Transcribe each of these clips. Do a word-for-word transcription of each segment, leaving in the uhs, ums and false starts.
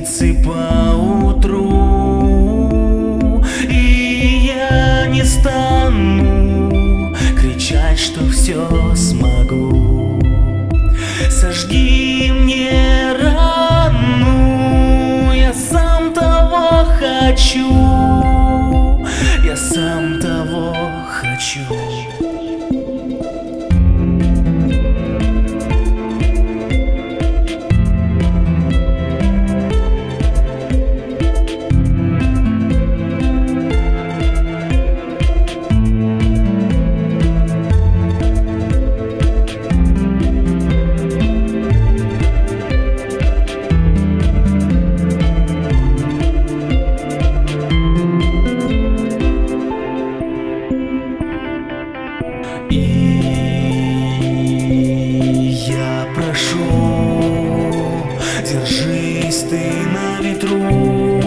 птицы поутру, и я не стану кричать, что все смогу. Сожги мне рану, я сам того хочу, я сам того хочу. И я прошу, держись ты на ветру,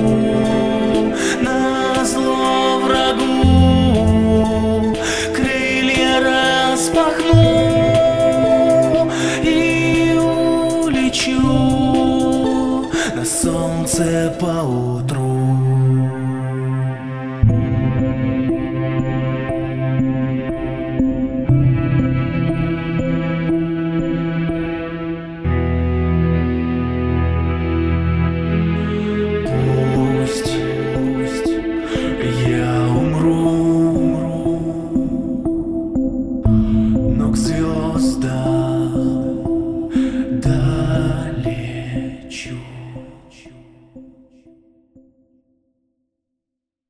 назло врагу крылья распахну и улечу на солнце поутру. Но к звездам долечу.